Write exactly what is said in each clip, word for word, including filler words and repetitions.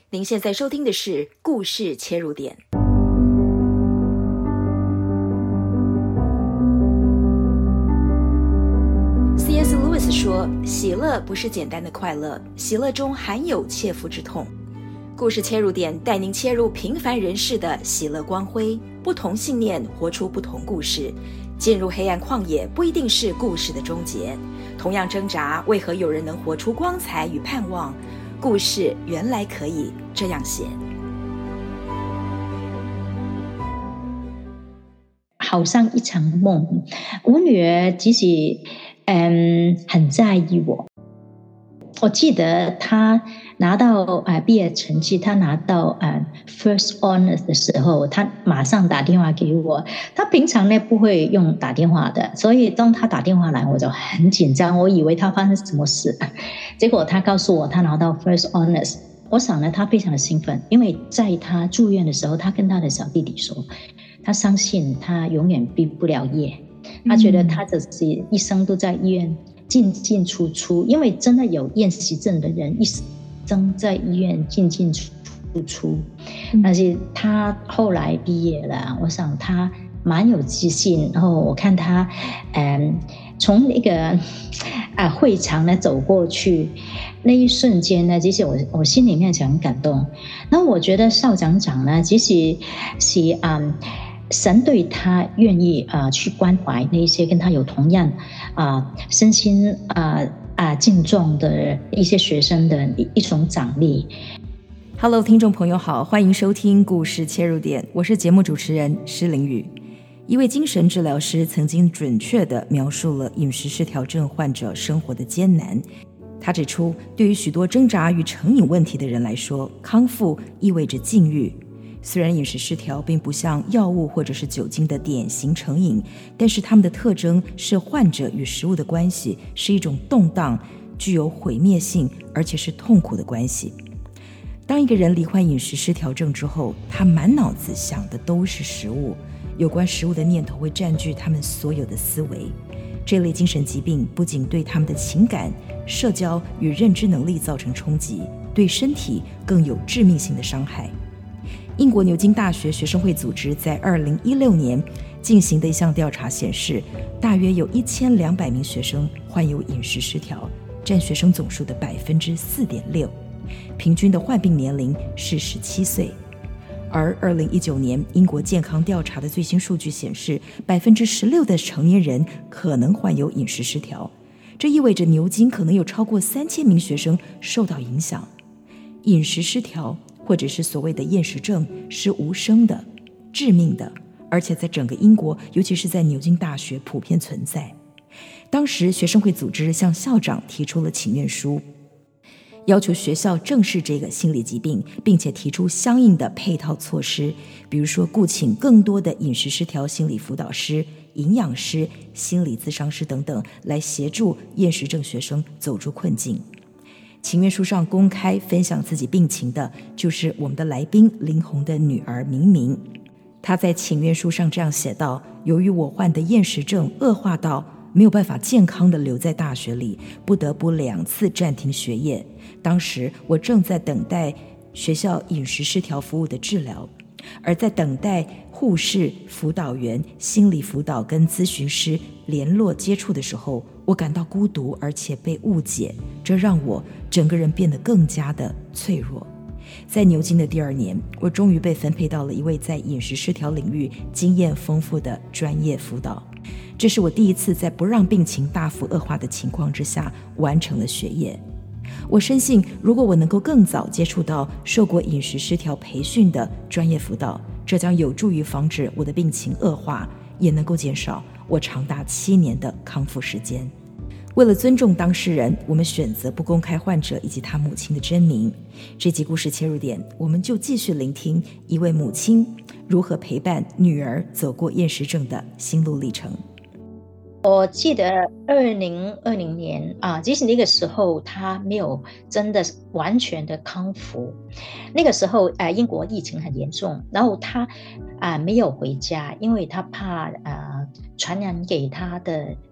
您现在收听的是故事切入点。C S. Lewis 说，喜乐不是简单的快乐，喜乐中含有切肤之痛。故事切入点带您切入平凡人士的喜乐光辉，不同信念活出不同故事。进入黑暗旷野不一定是故事的终结，同样挣扎，为何有人能活出光彩与盼望？故事原来可以这样写。 好像一场梦，我女儿其实嗯很在意我。我记得她拿到呃毕业成绩，她拿到呃 first honors 的时候，她马上打电话给我。她平常呢不会用打电话的，所以当她打电话来，我就很紧张，我以为她发生什么事。结果她告诉我她拿到 first honors， 我想呢她非常的兴奋，因为在她住院的时候，她跟她的小弟弟说，她相信她永远毕不了业，她觉得她的一生都在医院进进出出，因为真的有厌食症的人一生在医院进进出出。但是他后来毕业了，我想他蛮有自信。然后我看他，嗯，从那个啊会场呢走过去，那一瞬间呢，其实我我心里面很感动。那我觉得邵长长呢，其实是嗯。神对他愿意啊、呃、去关怀那些跟他有同样啊、呃、身心啊啊境状的一些学生的一一种奖励。 Hello， 听众朋友好，欢迎收听故事切入点，我是节目主持人施玲宇。一位精神治疗师曾经准确地描述了饮食失调症患者生活的艰难。他指出，对于许多挣扎与成瘾问题的人来说，康复意味着禁欲。虽然饮食失调并不像药物或者是酒精的典型成瘾，但是它们的特征是患者与食物的关系是一种动荡、具有毁灭性而且是痛苦的关系。当一个人罹患饮食失调症之后，他满脑子想的都是食物，有关食物的念头会占据他们所有的思维。这类精神疾病不仅对他们的情感、社交与认知能力造成冲击，对身体更有致命性的伤害。英国牛津大学学生会组织在二零一六年进行的一项调查显示，大约有一千两百名学生患有饮食失调，占学生总数的百分之四点六，平均的患病年龄是十七岁。而二零一九年英国健康调查的最新数据显示，百分之十六的成年人可能患有饮食失调，这意味着牛津可能有超过三千名学生受到影响。饮食失调或者是所谓的厌食症是无声的、致命的，而且在整个英国，尤其是在牛津大学普遍存在。当时学生会组织向校长提出了请愿书，要求学校正视这个心理疾病，并且提出相应的配套措施，比如说雇请更多的饮食失调心理辅导师、营养师、心理咨商师等等，来协助厌食症学生走出困境。请愿书上公开分享自己病情的就是我们的来宾林红的女儿明明。她在请愿书上这样写道，由于我患的厌食症恶化到没有办法健康地留在大学里，不得不两次暂停学业。当时我正在等待学校饮食失调服务的治疗，而在等待护士、辅导员、心理辅导跟咨询师联络接触的时候，我感到孤独而且被误解，这让我整个人变得更加的脆弱。在牛津的第二年，我终于被分配到了一位在饮食失调领域经验丰富的专业辅导。这是我第一次在不让病情大幅恶化的情况之下完成了学业。我深信，如果我能够更早接触到受过饮食失调培训的专业辅导，这将有助于防止我的病情恶化，也能够减少我长达七年的康复时间。为了尊重当事人，我们选择不公开患者以及他母亲的真名。这集故事切入点，我们就继续聆听一位母亲如何陪伴女儿走过厌食症的心路历程。 我记得二零二零年啊，其实那个时候他没有真的完全的康复。那个时候呃，英国疫情很严重，然后他啊、呃、没有回家，因为他怕呃传染给他的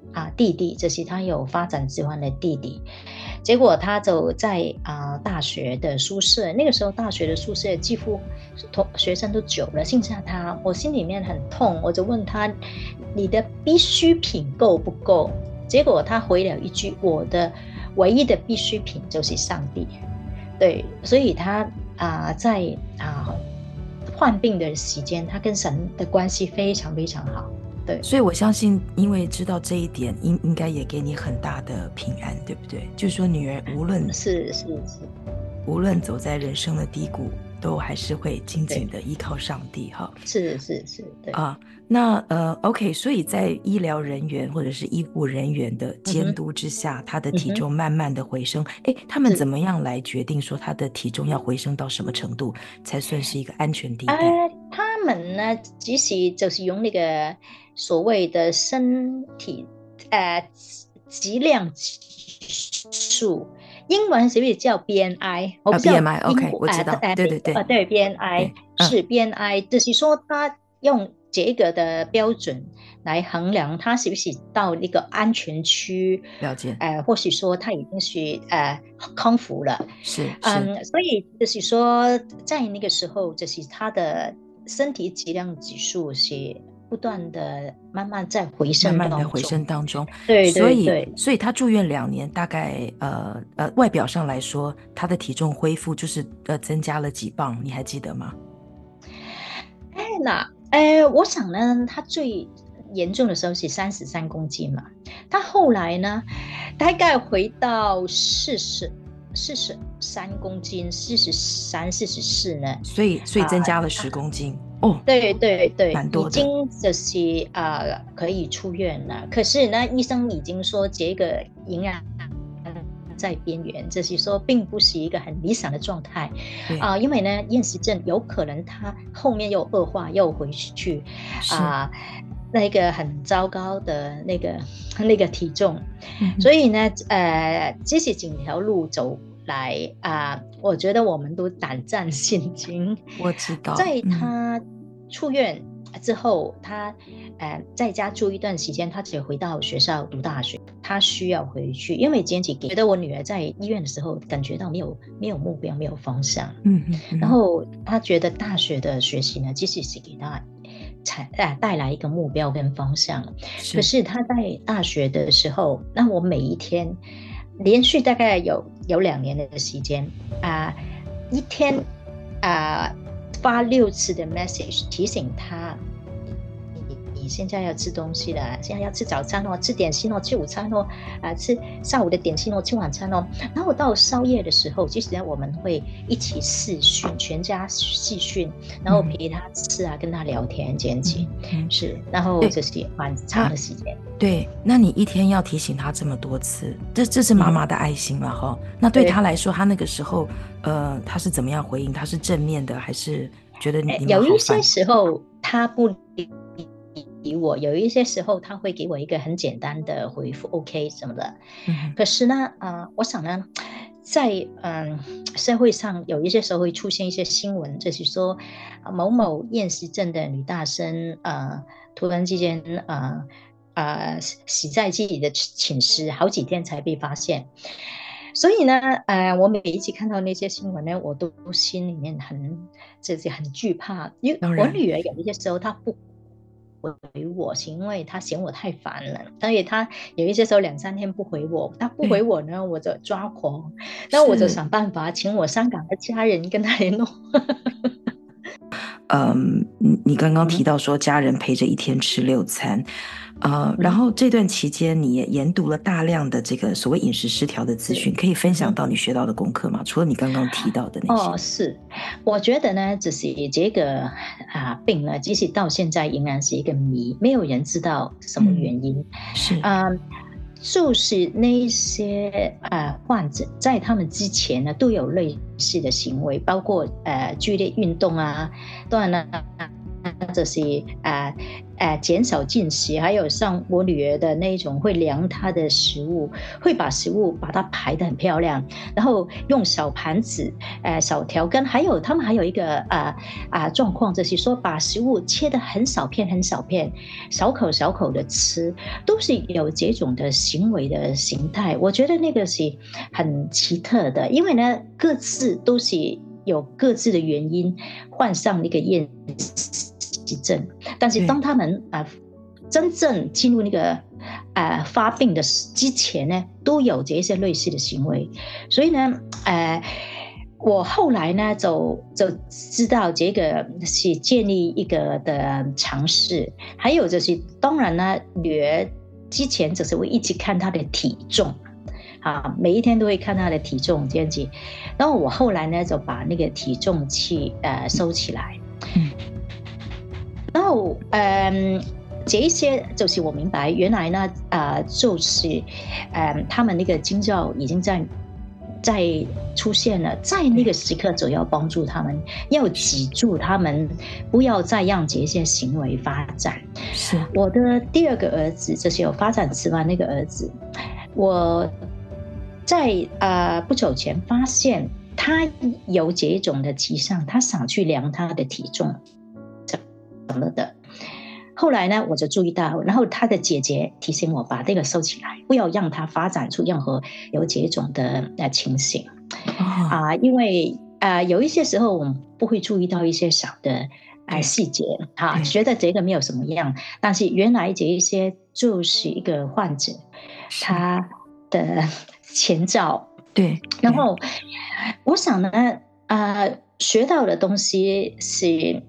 啊弟弟，就是他有发展迟缓的弟弟。结果他就在啊、呃、大学的宿舍，那个时候大学的宿舍几乎同学生都久了，剩下他，我心里面很痛，我就问他，你的必需品够不够？结果他回了一句，我的唯一的必需品就是上帝。对，所以他啊、呃、在啊、呃、患病的时间，他跟神的关系非常非常好。对， 所以我相信因为知道这一点，应应该也给你很大的平安，对不对？就是说女儿无论是是是， 无论走在人生的低谷，都还是会紧紧的依靠上帝哈。 是是是，对啊，那呃 OK， 所以在医疗人员或者是医护人员的监督之下，他的体重慢慢的回升。哎、嗯，他们怎么样来决定说他的体重要回升到什么程度才算是一个安全地带？ 呃、他们呢，其实就是用那个所谓的身体呃质量指数，英文是不是叫 B M I？ 我不知道、 啊、B M I，OK，、okay, 我知道，呃、对对对， 呃、对 B M I 是、嗯、B M I， 就是说他用这个的标准来衡量他是不是到一个安全区， 了解， 呃，或许说他已经是呃康复了， 是是， 嗯，所以就是说在那个时候，就是他的身体质量指数是不断的慢慢在回升当中， 慢慢的回升当中， 对对对， 所以所以他住院两年，大概呃呃外表上来说，他的体重恢复就是呃增加了几磅，你还记得吗？ 哎，那呃，我想呢，他最严重的时候是三十三公斤嘛，他后来呢，大概回到四十。四十三公斤，四十三、四十四呢， 所以所以增加了十公斤、啊、哦， 对对对， 蛮多的， 已经就是啊、呃、可以出院了。可是呢，医生已经说这个营养在边缘，就是说并不是一个很理想的状态啊、呃，因为呢，厌食症有可能他后面又恶化，又回去啊。那个很糟糕的那个那个体重、嗯、所以呢呃这是整条路走来啊、呃，我觉得我们都胆战心惊。 我知道， 在他出院之后、嗯、他呃在家住一段时间，他只回到学校读大学，他需要回去，因为坚持觉得我女儿在医院的时候感觉到没有没有目标，没有方向，嗯嗯嗯，然后他觉得大学的学习呢，其实是给他带来一个目标跟方向。是，可是他在大学的时候，那我每一天连续大概有有两年的时间啊、呃，一天啊、呃、发六次的 message 提醒他，你现在要吃东西了，现在要吃早餐哦，吃点心哦，吃午餐哦，啊、呃，吃下午的点心哦，吃晚餐哦。然后到宵夜的时候，其实呢我们会一起视讯，全家视讯，然后陪他吃啊，嗯、跟他聊天这样子，嗯、是，然后就是蛮长的时间。 对，那你一天要提醒他这么多次，这这是妈妈的爱心了哈、嗯。那对他来说，他那个时候，呃，他是怎么样回应？他是正面的，还是觉得你你有一些时候他不理我，有一些时候他会给我一个很简单的回复 OK 什么的、嗯、可是呢、呃、我想呢在、呃、社会上有一些时候会出现一些新闻，就是说某某厌食症的女大生呃突然之间呃呃死在自己的寝室，好几天才被发现。所以呢，呃，我每一次看到那些新闻呢，我都心里面很就是很惧怕，因为我女儿有一些时候她不回我，是因为她嫌我太烦了，所以她有一些时候两三天不回我，她不回我呢，我就抓狂，那我就想办法请我香港的家人跟她联络。 嗯，你刚刚提到说家人陪着一天吃六餐。呃，然后这段期间你也研读了大量的这个所谓饮食失调的资讯，可以分享到你学到的功课吗？除了你刚刚提到的那些。 哦，是，我觉得呢，就是这个啊病呢，即使到现在仍然是一个谜，没有人知道什么原因。嗯、 是啊、呃，就是那些呃患者在他们之前呢，都有类似的行为，包括呃剧烈运动啊，当然了。 就是啊呃减少进食，还有像我女儿的那种会量她的食物，会把食物把它排得很漂亮，然后用小盘子、呃小条根，还有他们还有一个啊啊、呃、状况，就是说把食物切得很小片很小片，小口小口的吃，都是有这种的行为的形态。我觉得那个是很奇特的，因为呢各自都是有各自的原因患上那个厌食症，但是当他们啊、呃、真正进入那个啊、呃、发病的之前呢，都有这些类似的行为，所以呢，呃，我后来呢就就知道这个是建立一个的尝试，还有就是当然呢，女儿之前就是会一直看她的体重。啊，每一天都会看他的体重这样子，然后我后来呢就把那个体重器呃收起来，嗯，然后嗯，这一些就是我明白原来呢啊、呃、就是嗯他们那个征兆已经在在出现了，在那个时刻就要帮助他们，要挤住他们，不要再让这些行为发展。 是我的第二个儿子，就是有发展迟缓那个儿子，我。在呃不久前发现他有这一种的迹象，他想去量他的体重什么的。后来呢，我就注意到，然后他的姐姐提醒我把这个收起来，不要让他发展出任何有这种的呃情形啊、呃，因为呃有一些时候我们不会注意到一些小的呃细节哈、啊，觉得这个没有什么样，但是原来这一些就是一个患者他的前兆。 对， 然后我想呢，呃，学到的东西是，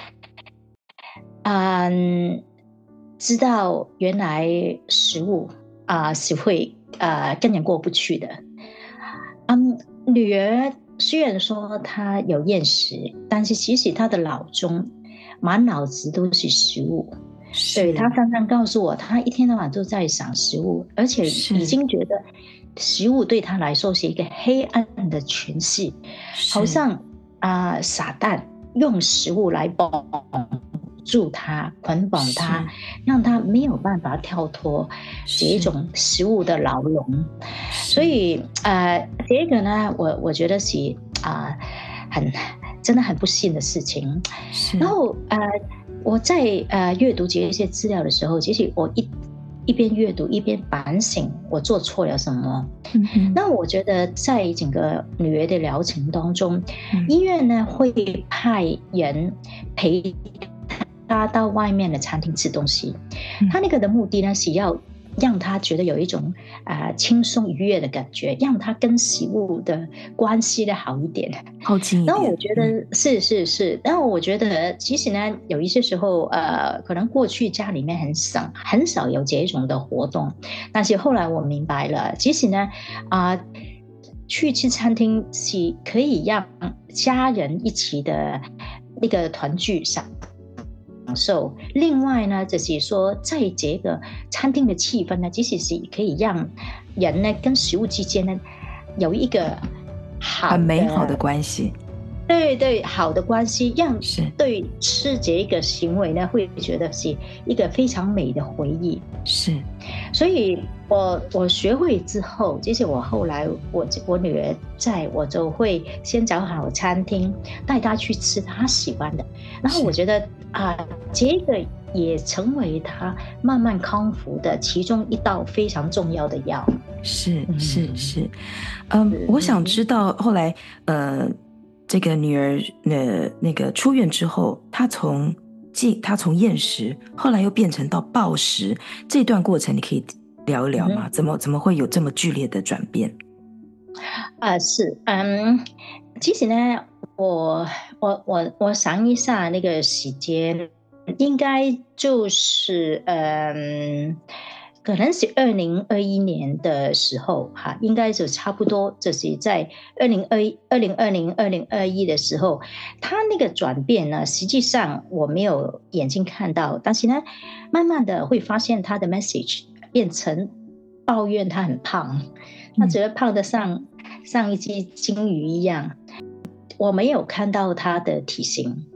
嗯，知道原来食物啊、呃、是会呃跟人过不去的。嗯，女儿虽然说她有厌食，但是其实她的脑中满脑子都是食物。对，她常常告诉我，她一天到晚都在想食物，而且已经觉得食物对她来说是一个黑暗的诠释，好像啊、呃、撒旦用食物来绑住她，捆绑她，让她没有办法跳脱这一种食物的牢笼。所以呃，这个呢，我我觉得是啊、呃、很真的很不幸的事情。然后呃。我在呃阅读这一些资料的时候，其实我一一边阅读一边反省我做错了什么。嗯、那我觉得在整个女儿的疗程当中，嗯、医院呢会派人陪她到外面的餐厅吃东西，嗯、他那个的目的呢是要让他觉得有一种啊、呃、轻松愉悦的感觉，让他跟食物的关系呢好一点， 靠近一点。 然后我觉得、嗯、是是是，然后我觉得其实呢，有一些时候呃，可能过去家里面很少很少有这种的活动，但是后来我明白了，其实呢啊、呃，去吃餐厅是可以让家人一起的那个团聚上。享受。另外呢，就是说，在这个餐厅的气氛呢，其实是可以让人呢跟食物之间呢有一个好的很美好的关系。 对对，好的关系，让对吃这个行为呢，会觉得是一个非常美的回忆。 是， 所以我我学会之后，其实我后来我我女儿在，我就会先找好餐厅，带她去吃她喜欢的。然后我觉得啊、呃，这个也成为她慢慢康复的其中一道非常重要的药。 是是是，嗯，我想知道后来呃。这个女儿呃那个出院之后，她从进她从厌食，后来又变成到暴食，这段过程你可以聊一聊吗？嗯、怎么怎么会有这么剧烈的转变？ 啊、呃，是，嗯，其实呢，我我我我想一下那个时间，应该就是嗯。可能是二零二一年的时候，哈，应该就差不多，就是在二零二一、二零二零、二零二一的时候，他那个转变呢，实际上我没有眼睛看到，但是呢，慢慢的会发现他的 message 变成抱怨他很胖，他觉得胖得像像一只金鱼一样，我没有看到他的体型。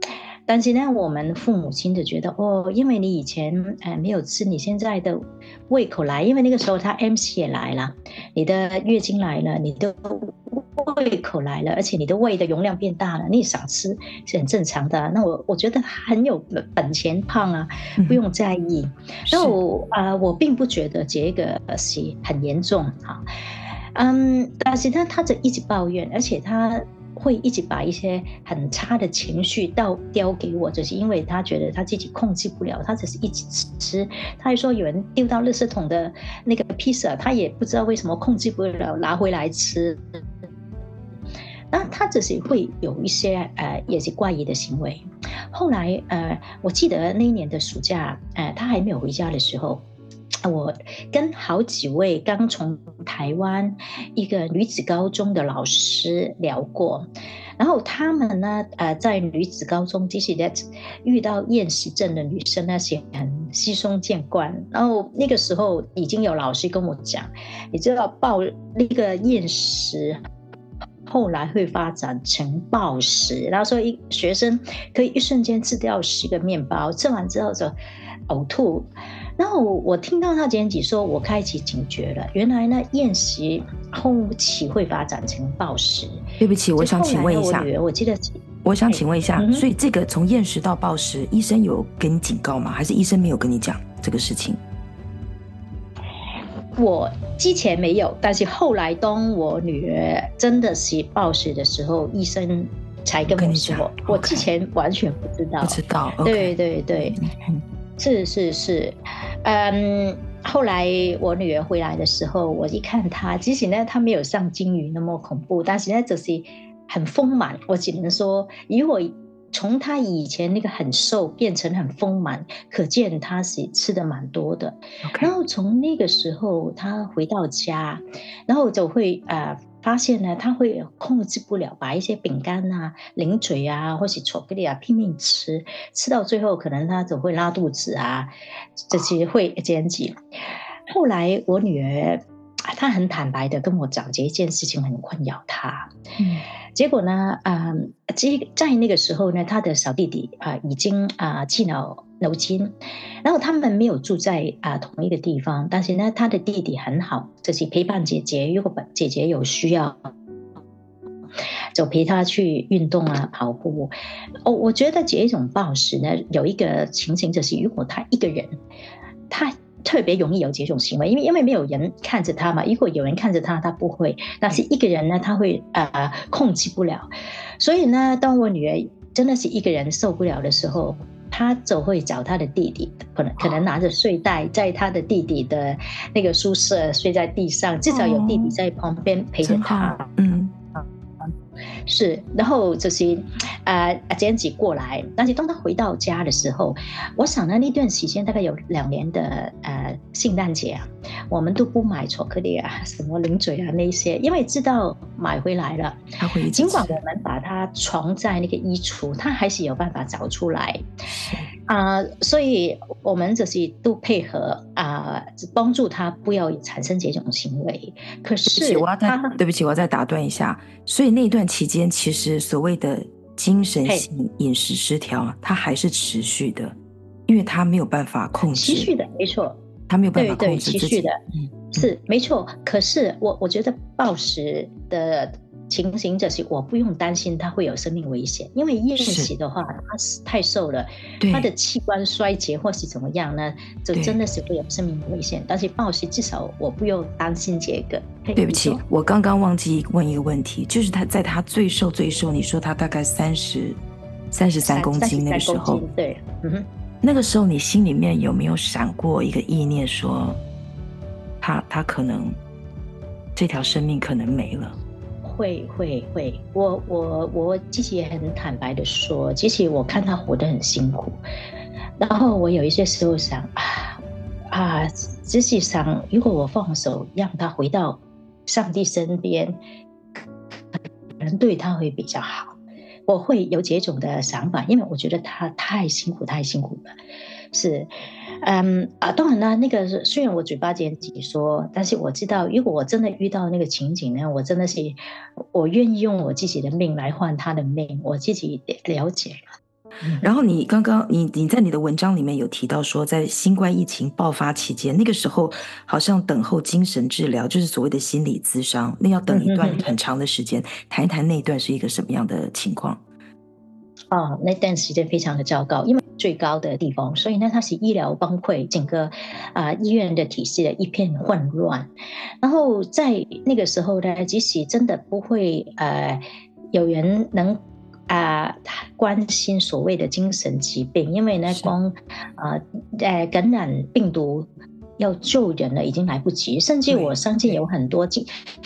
但是呢，我们父母亲就觉得哦，因为你以前呃没有吃，你现在的胃口来，因为那个时候他 M C 也来了，你的月经来了，你的胃口来了，而且你的胃的容量变大了，你想吃是很正常的。那我我觉得很有本钱胖啊，不用在意。那、嗯、我啊、呃，我并不觉得这个是很严重哈。嗯，但是他他就一直抱怨，而且他会一直把一些很差的情绪倒丢给我，就是因为他觉得他自己控制不了，他只是一直吃。他还说有人丢到垃圾桶的那个披萨，他也不知道为什么控制不了，拿回来吃。那他只是会有一些呃也是怪异的行为。后来呃，我记得那一年的暑假，呃，他还没有回家的时候。我跟好几位刚从台湾一个女子高中的老师聊过，然后他们呢，呃，在女子高中即使在遇到厌食症的女生那些很稀松见惯，然后那个时候已经有老师跟我讲，你知道暴那个厌食后来会发展成暴食，然后说一学生可以一瞬间吃掉十个面包，吃完之后就呕吐。然后我听到他前几说，我开始警觉了，原来呢厌食后期会发展成暴食。 对不起，我想请问一下， 我记得我想请问一下， 嗯、 所以这个从厌食到暴食，医生有给你警告吗？还是医生没有跟你讲这个事情？ 我之前没有，但是后来当我女儿真的是暴食的时候，医生才跟我说，我, 我之前完全不知道。 不知道， okay. 对对对。嗯，是是是，嗯，后来我女儿回来的时候，我一看她，即使呢她没有像金鱼那么恐怖，但是呢就是很丰满。我只能说，如果从她以前那个很瘦变成很丰满，可见她是吃的蛮多的。 Okay. 然后从那个时候她回到家，然后就会呃。发现呢，他会控制不了，把一些饼干啊、零嘴啊，或是巧克力啊拼命吃，吃到最后可能他总会拉肚子啊，这些会减脂。后来我女儿她很坦白的跟我讲，这一件事情很困扰她。嗯，结果呢，啊、呃，在那个时候呢，她的小弟弟啊、呃、已经啊、呃、气脑。脑筋，然后他们没有住在啊、呃、同一个地方，但是呢，他的弟弟很好，就是陪伴姐姐，如果姐姐有需要，就陪她去运动啊、跑步。哦，我觉得这一种暴食呢，有一个情形就是，如果他一个人，他特别容易有这种行为，因为因为没有人看着他嘛。如果有人看着他，他不会；但是一个人呢，他会呃控制不了。所以呢，当我女儿真的是一个人受不了的时候，他就会找他的弟弟，可能可能拿着睡袋，在他的弟弟的那个宿舍睡在地上，至少有弟弟在旁边陪着他。嗯，是，然后就是呃剪辑过来，但是当他回到家的时候，我想呢那段时间大概有两年的呃圣诞节啊，我们都不买巧克力啊、什么零嘴啊那些，因为知道买回来了，他会尽管我们把它藏在那个衣橱，他还是有办法找出来啊、呃，所以我们就是都配合啊、呃，帮助他不要产生这种行为。可是他对不起，我要再打断一下，所以那段期间其实所谓的精神性饮食失调它还是持续的，因为他没有办法控制， 持续的没错， 他没有办法控制自己， 对对，持续的、嗯、是没错。可是我我觉得暴食的情形就是我不用担心他会有生命危险，因为厌食的话他太瘦了，他的器官衰竭或是怎么样呢，就真的是会有生命危险。但是暴食至少我不用担心这个。 对不起，我刚刚忘记问一个问题，就是他在他最瘦最瘦，你说他大概三十三十三公斤那个时候， 对，嗯哼， 那个时候你心里面有没有闪过一个意念说他他可能这条生命可能没了？ 会会会，我我我自己也很坦白的说，其实我看他活得很辛苦，然后我有一些时候想啊啊，自己想，如果我放手让他回到上帝身边，可能对他会比较好。我会有这种的想法，因为我觉得他太辛苦太辛苦了。是，嗯啊，当然啦，那个虽然我嘴巴尖嘴说，但是我知道，如果我真的遇到那个情景呢，我真的是我愿意用我自己的命来换他的命，我自己了解了。 然后你刚刚你你在你的文章里面有提到说，在新冠疫情爆发期间，那个时候好像等候精神治疗，就是所谓的心理咨商，那要等一段很长的时间。谈一谈那一段是一个什么样的情况？ 哦，那段时间非常的糟糕，因为最高的地方，所以呢，它是医疗崩溃，整个啊、呃、医院的体系的一片混乱。然后在那个时候呢，即使真的不会呃有人能啊、呃、关心所谓的精神疾病，因为呢，光啊 呃, 呃感染病毒要救人了已经来不及，甚至我相信有很多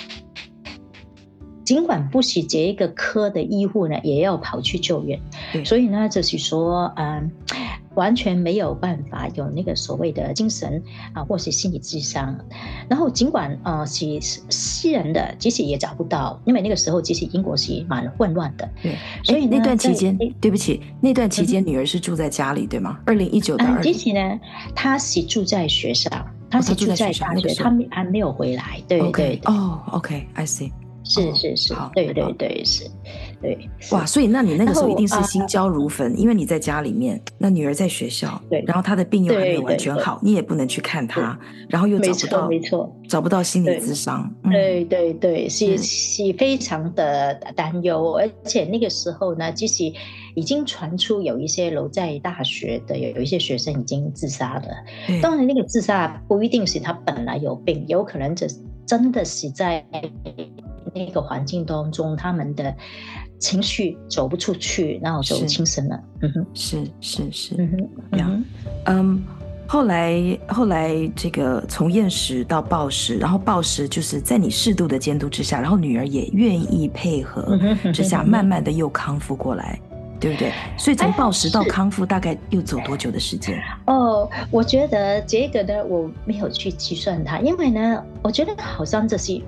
尽管不是这一个科的医护呢，也要跑去救援，所以呢，就是说，嗯，完全没有办法有那个所谓的精神啊，或是心理咨商。然后尽管呃是私人的，其实也找不到，因为那个时候其实英国是蛮混乱的。 对，所以那段期间，对不起，那段期间女儿是住在家里，对吗？二零一九到二零， 其实呢，她是住在学校，她是住在大学，她还没有回来。对对对。 哦 ，OK，I see。 是是是，哦、对对对，是，对。 哇，所以那你那个时候一定是心焦如焚，因为你在家里面，那女儿在学校， 对， 然后她的病又还没有完全好，你也不能去看她，然后又找不到， 没错， 找不到心理咨商， 对对对，是是非常的担忧，而且那个时候呢，即使已经传出有一些留在大学的有一些学生已经自杀了，当然那个自杀不一定是他本来有病，有可能这真的是在那个环境当中，他们的情绪走不出去，然后就轻生了。嗯哼， 是是是，嗯哼，嗯嗯，后来后来这个从厌食到暴食，然后暴食就是在你适度的监督之下，然后女儿也愿意配合之下，慢慢的又康复过来。对不对？所以从暴食到康复大概又走多久的时间？ 哦，我觉得这个呢，我没有去计算它，因为呢，我觉得好像这是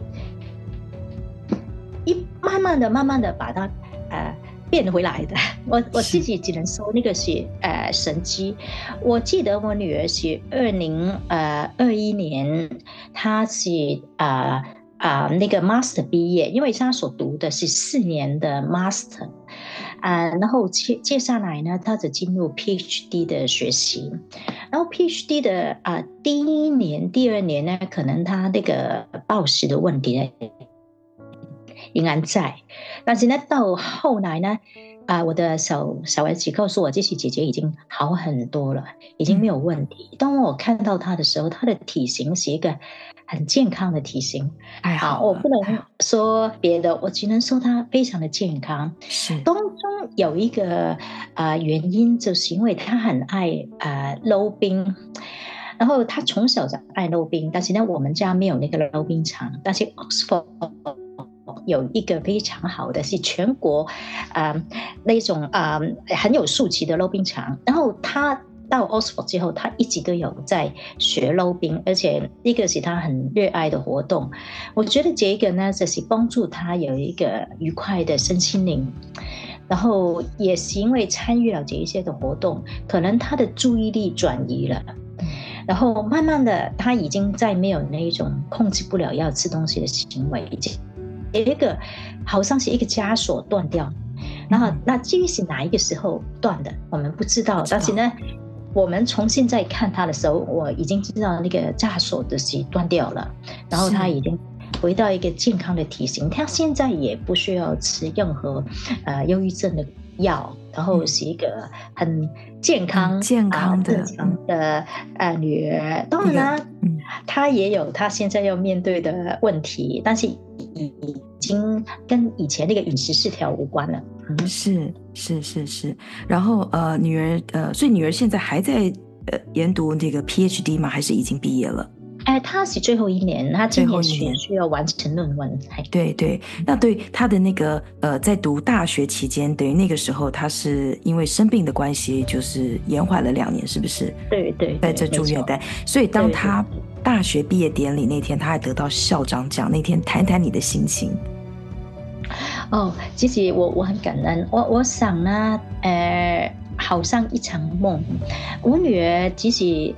一慢慢的、慢慢的把它呃变回来的。我我自己只能说那个是呃神迹。我记得我女儿是二零呃二一年，她是啊啊、呃呃、那个 master 毕业，因为她所读的是四年的 master。啊、呃，然后接接下来呢，他就进入 PhD 的学习，然后 PhD 的啊、呃、第一年、第二年呢，可能他那个暴食的问题呢仍然在，但是呢，到后来呢，啊、呃，我的小小儿子告诉我，这些姐姐已经好很多了，已经没有问题。嗯、当我看到她的时候，她的体型是一个很健康的体型， 太好了， 我不能说别的，我只能说她非常的健康。 是当中有一个呃原因，就是因为她很爱呃溜冰。然后她从小就爱溜冰，但是呢，我们家没有那个溜冰场，但是 Oxford有一个非常好的，是全国呃那种呃很有数级的溜冰场。然后他到 Oxford 之后，他一直都有在学溜冰，而且这个是他很热爱的活动。我觉得这个呢，就是帮助他有一个愉快的身心灵。然后也是因为参与了这一些的活动，可能他的注意力转移了。然后慢慢的，他已经再没有那一种控制不了要吃东西的行为，一个好像是一个枷锁断掉。然后那至于是哪一个时候断的，我们不知道。但是呢，我们从现在看他的时候，我已经知道那个枷锁的是断掉了，然后他已经回到一个健康的体型。他现在也不需要吃任何呃忧郁症的药，然后是一个很健康、 很健康的、 呃、正常的呃女儿。当然啦，嗯，她也有她现在要面对的问题，但是已经跟以前那个饮食失调无关了。 嗯、是是是是。然后呃，女儿呃，所以女儿现在还在呃研读这个 PhD 吗？还是已经毕业了？ 哎，他是最后一年，他今年需需要完成论文。 对对，那对他的那个呃，在读大学期间，等于那个时候他是因为生病的关系，就是延缓了两年，是不是？ 对 对, 对， 在这住院待。所以当他大学毕业典礼那天，他还得到校长奖，那天谈谈你的心情。 哦，其实我我很感恩，我我想呢，呃，好像一场梦。我女儿其实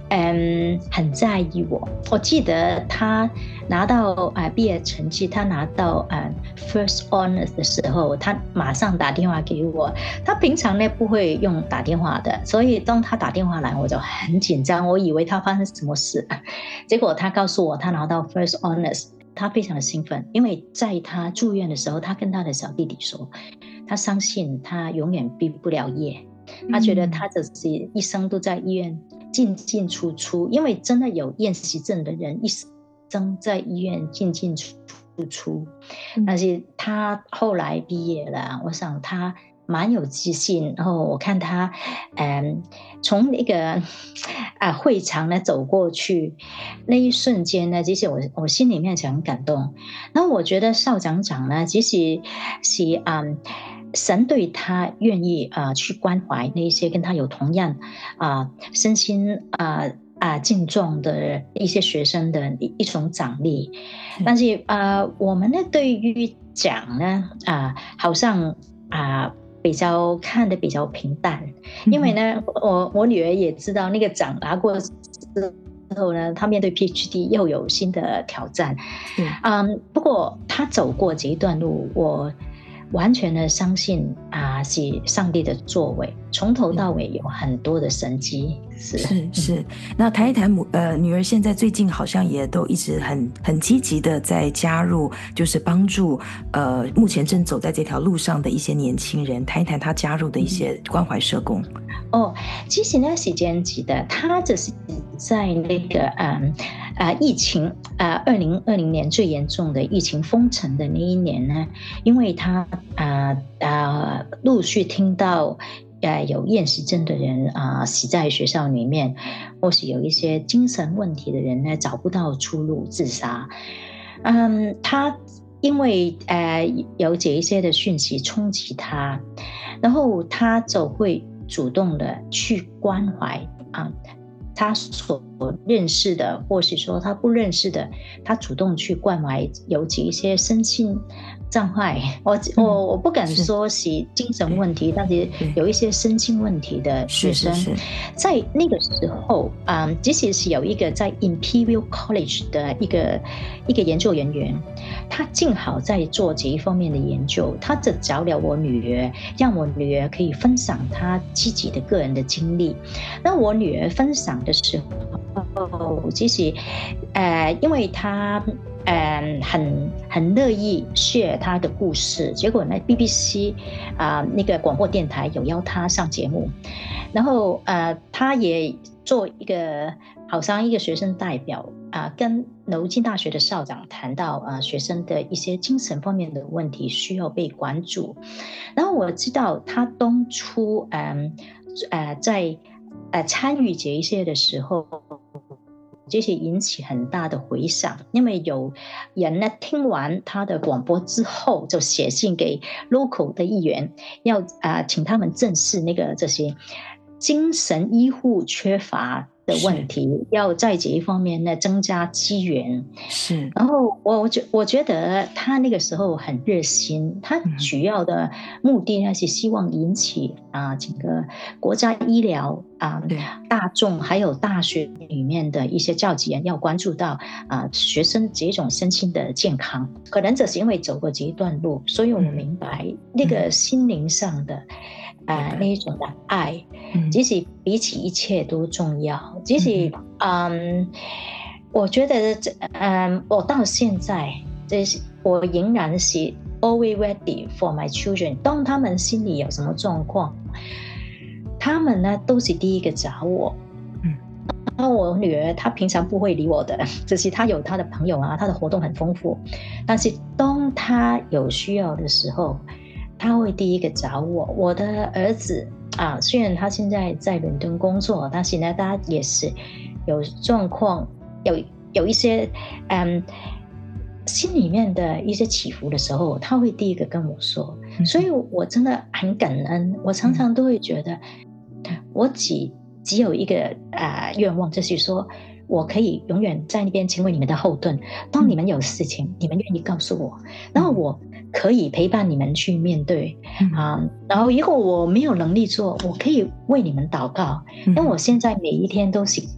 嗯，很在意我。我记得他拿到啊、呃、毕业成绩，他拿到呃 first honors 的时候，他马上打电话给我。他平常呢不会用打电话的，所以当他打电话来，我就很紧张，我以为他发生什么事。结果他告诉我他拿到 first honors， 他非常的兴奋，因为在他住院的时候，他跟他的小弟弟说，他相信他永远毕不了业。他觉得他自己一生都在医院进进出出，因为真的有厌食症的人一生在医院进进出出。但是他后来毕业了，我想他蛮有自信。然后我看他，嗯，从那个啊会场呢走过去，那一瞬间呢，其实我我心里面很感动。然后我觉得邵长长呢，其实是嗯。神对他愿意啊、呃、去关怀那些跟他有同样啊、呃、身心啊啊、呃、境状的一些学生的一一种奖励。但是啊、呃、我们呢对于奖呢啊、呃、好像啊、呃、比较看得比较平淡，因为呢我我女儿也知道那个奖拿过之后呢，她面对 P H D 又有新的挑战。嗯，不过她走过这一段路，我完全的相信啊，是上帝的作为，从头到尾有很多的神迹。是是是，那谈一谈母呃女儿现在最近好像也都一直很很积极的在加入，就是帮助呃目前正走在这条路上的一些年轻人，谈一谈她加入的一些关怀社工。 哦，其实呢是这样子的，她只是在那个嗯啊、呃、疫情啊二零二零年最严重的疫情封城的那一年呢，因为她啊啊陆续听到。呃，有厌食症的人啊、呃，死在学校里面，或是有一些精神问题的人呢，找不到出路自杀。嗯，他因为呃有这一些的讯息冲击他，然后他就会主动的去关怀啊、呃，他所认识的，或是说他不认识的，他主动去关怀有这一些身心障碍，我我我不敢说是精神问题，但是有一些身心问题的学生， 是是是在那个时候，嗯，即使是有一个在 Imperial College 的一个一个研究人员，他正好在做这一方面的研究，他就找了我女儿，让我女儿可以分享她自己的个人的经历。那我女儿分享的时候，其实，呃，因为她。嗯，很很乐意 share 他的故事，结果呢 B B C 啊、呃、那个广播电台有邀他上节目，然后呃他也做一个好像一个学生代表啊、呃，跟牛津大学的校长谈到啊、呃、学生的一些精神方面的问题需要被关注，然后我知道他当初嗯呃在呃参与这一些的时候。这些引起很大的回响，因为有人呢听完他的广播之后，就写信给 local 的议员，要啊、呃、请他们正视那个这些精神医护缺乏的问题，要在这一方面呢增加资源。 是， 然后我我觉我觉得他那个时候很热心，他主要的目的呢是希望引起啊、呃、整个国家医疗啊、呃、大众还有大学里面的一些教职员要关注到啊、呃、学生这种身心的健康。可能只是因为走过这一段路，所以我明白、嗯、那个心灵上的。呃，那一种的爱，其实比起一切都重要。其实，嗯，我觉得，嗯，我到现在，这是我仍然是 always ready for my children。当他们心里有什么状况，他们呢都是第一个找我。嗯，然后我女儿她平常不会理我的，只是她有她的朋友啊，她的活动很丰富。但是当她有需要的时候，他会第一个找我。我的儿子啊，虽然他现在在伦敦工作，但是呢，他也是有状况，有有一些嗯心里面的一些起伏的时候，他会第一个跟我说。嗯、所以我真的很感恩。我常常都会觉得，我只只有一个啊、呃、愿望，就是说我可以永远在那边成为你们的后盾。当你们有事情，嗯、你们愿意告诉我，然后我。可以陪伴你们去面对、嗯啊、然后如果我没有能力做，我可以为你们祷告、嗯、因为我现在每一天都是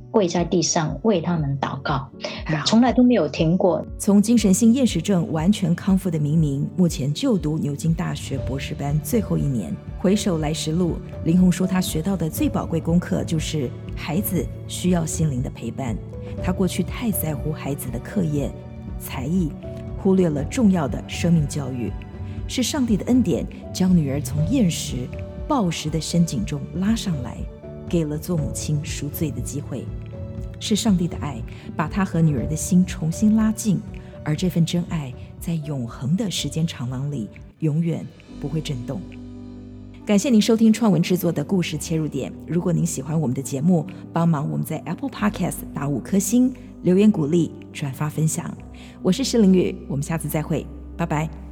跪在地上为他们祷告，从来都没有停过。 从精神性厌食症完全康复的明明，目前就读牛津大学博士班最后一年。回首来时路，林鸿说他学到的最宝贵功课就是孩子需要心灵的陪伴。他过去太在乎孩子的课业才艺，忽略了重要的生命教育。是上帝的恩典将女儿从厌食暴食的深井中拉上来，给了做母亲赎罪的机会。是上帝的爱把他和女儿的心重新拉近，而这份真爱在永恒的时间长廊里永远不会震动。感谢您收听创文制作的故事切入点。如果您喜欢我们的节目，帮忙我们在 Apple Podcast 打五颗星，留言鼓励，转发分享。我是施玲玉，我们下次再会，拜拜。